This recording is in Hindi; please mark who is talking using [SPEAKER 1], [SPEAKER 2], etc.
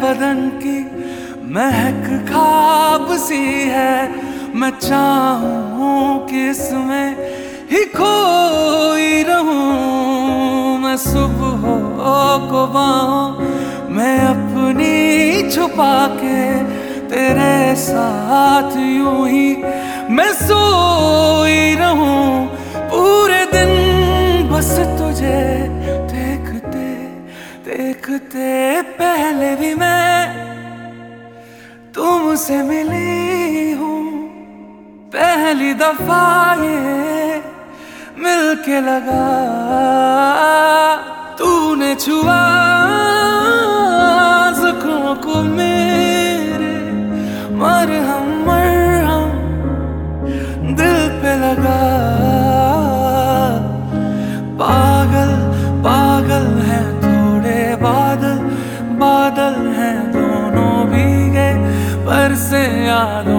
[SPEAKER 1] बदन की महक ख्वाब सी है। मैं चाहूं कि इसमें ही खोई रहूं। मैं सुबह को बाहों मैं अपनी छुपा के तेरे साथ यूं ही मैं सोई रहूं। पूरे दिन बस तुझे देखते देखते पहले भी मैं तुमसे मिली हूँ। पहली दफा ये मिलके लगा तूने छुआ ज़ख्मों को मेरे। मरहम मरहम दिल पे लगा। पागल पागल हैं थोड़े बादल, बादल हैं दोनों भीगे बरसे यादों